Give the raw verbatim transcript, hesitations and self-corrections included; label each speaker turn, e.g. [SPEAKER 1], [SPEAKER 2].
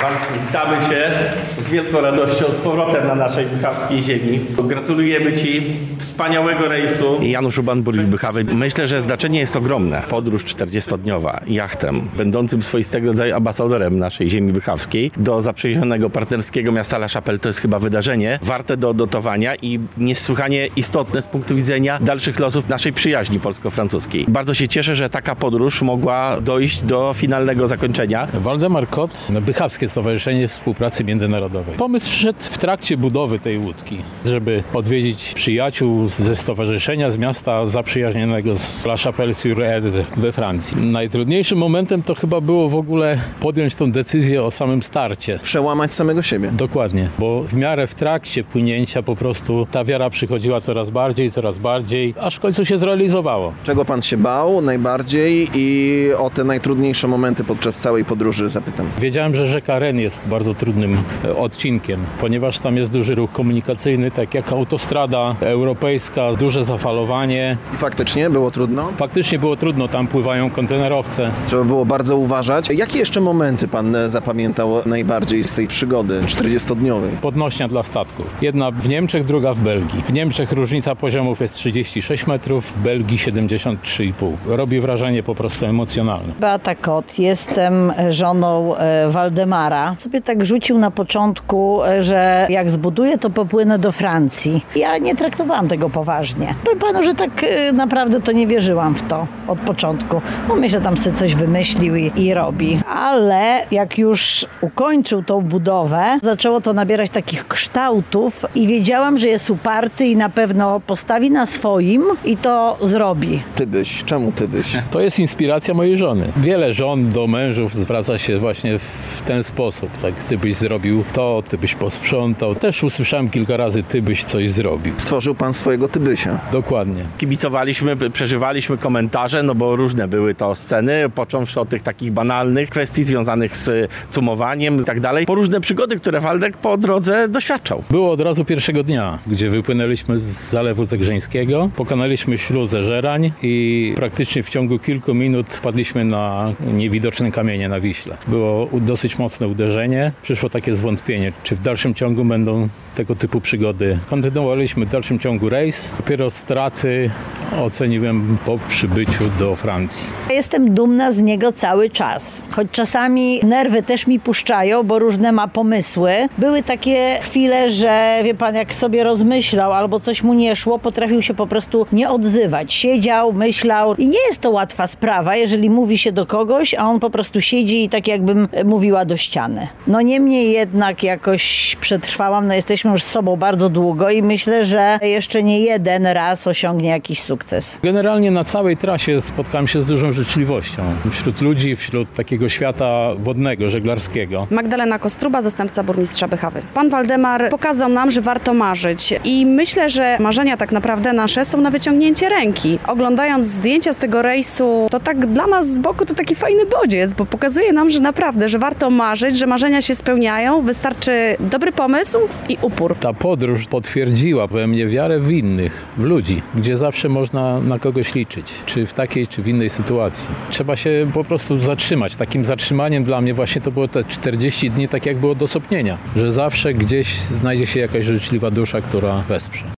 [SPEAKER 1] Witamy Cię z wielką radością z powrotem na naszej bychawskiej ziemi. Gratulujemy Ci wspaniałego rejsu. Janusz Urban, Burmistrz Bychawy. Myślę, że znaczenie jest ogromne. Podróż czterdziestodniowa jachtem, będącym swoistego rodzaju ambasadorem naszej ziemi bychawskiej do zaprzyjaźnionego partnerskiego miasta La Chapelle to jest chyba wydarzenie warte do odnotowania i niesłychanie istotne z punktu widzenia dalszych losów naszej przyjaźni polsko-francuskiej. Bardzo się cieszę, że taka podróż mogła dojść do finalnego zakończenia.
[SPEAKER 2] Waldemar Kot, Bychawskie Stowarzyszenie Współpracy Międzynarodowej. Pomysł przyszedł w trakcie budowy tej łódki, żeby odwiedzić przyjaciół ze stowarzyszenia, z miasta zaprzyjaźnionego z La Chapelle-sur-Erdre we Francji. Najtrudniejszym momentem to chyba było w ogóle podjąć tą decyzję o samym starcie.
[SPEAKER 3] Przełamać samego siebie.
[SPEAKER 2] Dokładnie, bo w miarę w trakcie płynięcia po prostu ta wiara przychodziła coraz bardziej, coraz bardziej, aż w końcu się zrealizowało.
[SPEAKER 3] Czego pan się bał najbardziej i o te najtrudniejsze momenty podczas całej podróży zapytam.
[SPEAKER 2] Wiedziałem, że rzeka Ren jest bardzo trudnym e, odcinkiem, ponieważ tam jest duży ruch komunikacyjny, tak jak autostrada europejska, duże zafalowanie.
[SPEAKER 3] I faktycznie było trudno?
[SPEAKER 2] Faktycznie było trudno, tam pływają kontenerowce.
[SPEAKER 3] Trzeba było bardzo uważać. Jakie jeszcze momenty pan zapamiętał najbardziej z tej przygody czterdziestodniowej?
[SPEAKER 2] Podnośnia dla statków. Jedna w Niemczech, druga w Belgii. W Niemczech różnica poziomów jest trzydzieści sześć metrów, w Belgii siedemdziesiąt trzy i pół. Robi wrażenie po prostu emocjonalne.
[SPEAKER 4] Beata Kot, jestem żoną e, Waldemara. Sobie tak rzucił na początku, e, że jak zbuduję, to popłynę do Francji. Ja nie traktowałam tego poważnie. Powiem panu, że tak e, naprawdę to nie wierzyłam w to od początku. Bo myślę, że tam sobie coś wymyślił i, i robi. Ale jak już ukończył tą budowę, zaczęło to nabierać takich kształtów i wiedziałam, że jest uparty i na pewno postawi na swoim i to zrobi.
[SPEAKER 3] Ty byś. Czemu ty byś?
[SPEAKER 2] To jest inspiracja mojej żony. Wiele żon do mężów zwraca się właśnie w ten sposób. Tak, ty byś zrobił to, ty byś posprzątał. Też usłyszałem kilka razy, ty byś coś zrobił.
[SPEAKER 3] Stworzył pan swojego Tybysia.
[SPEAKER 2] Dokładnie.
[SPEAKER 1] Kibicowaliśmy, przeżywaliśmy komentarze, no bo różne były to sceny, począwszy od tych takich banalnych kwestii związanych z cumowaniem i tak dalej, po różne przygody, które Waldek po drodze doświadczał.
[SPEAKER 2] Było od razu pierwszego dnia, gdzie wypłynęliśmy z Zalewu Zegrzeńskiego, pokonaliśmy śluzę Żerań i praktycznie w ciągu kilku minut wpadliśmy na niewidoczne kamienie na Wiśle. Było dosyć mocne uderzenie. Przyszło takie zwątpienie, czy w dalszym ciągu będą tego typu przygody. Kontynuowaliśmy w dalszym ciągu rejs. Dopiero straty oceniłem po przybyciu do Francji.
[SPEAKER 4] Jestem dumna z niego cały czas. Choć czasami nerwy też mi puszczają, bo różne ma pomysły. Były takie chwile, że wie pan, jak sobie rozmyślał albo coś mu nie szło, potrafił się po prostu nie odzywać. Siedział, myślał i nie jest to łatwa sprawa, jeżeli mówi się do kogoś, a on po prostu siedzi i tak jakbym mówiła do ściany. No niemniej jednak jakoś przetrwałam, no jesteśmy już z sobą bardzo długo i myślę, że jeszcze nie jeden raz osiągnie jakiś sukces.
[SPEAKER 2] Generalnie na całej trasie spotkałem się z dużą życzliwością. Wśród ludzi, wśród takiego świata wodnego, żeglarskiego.
[SPEAKER 5] Magdalena Kostruba, zastępca burmistrza Bychawy. Pan Waldemar pokazał nam, że warto marzyć i myślę, że marzenia tak naprawdę nasze są na wyciągnięcie ręki. Oglądając zdjęcia z tego rejsu, to tak dla nas z boku to taki fajny bodziec, bo pokazuje nam, że naprawdę, że warto marzyć, że marzenia się spełniają, wystarczy dobry pomysł i upór.
[SPEAKER 2] Ta podróż potwierdziła we mnie wiarę w innych, w ludzi, gdzie zawsze można na kogoś liczyć, czy w takiej, czy w innej sytuacji. Trzeba się po prostu zatrzymać. Takim zatrzymaniem dla mnie właśnie to było te czterdzieści dni, tak jak było do sopnienia, że zawsze gdzieś znajdzie się jakaś życzliwa dusza, która wesprze.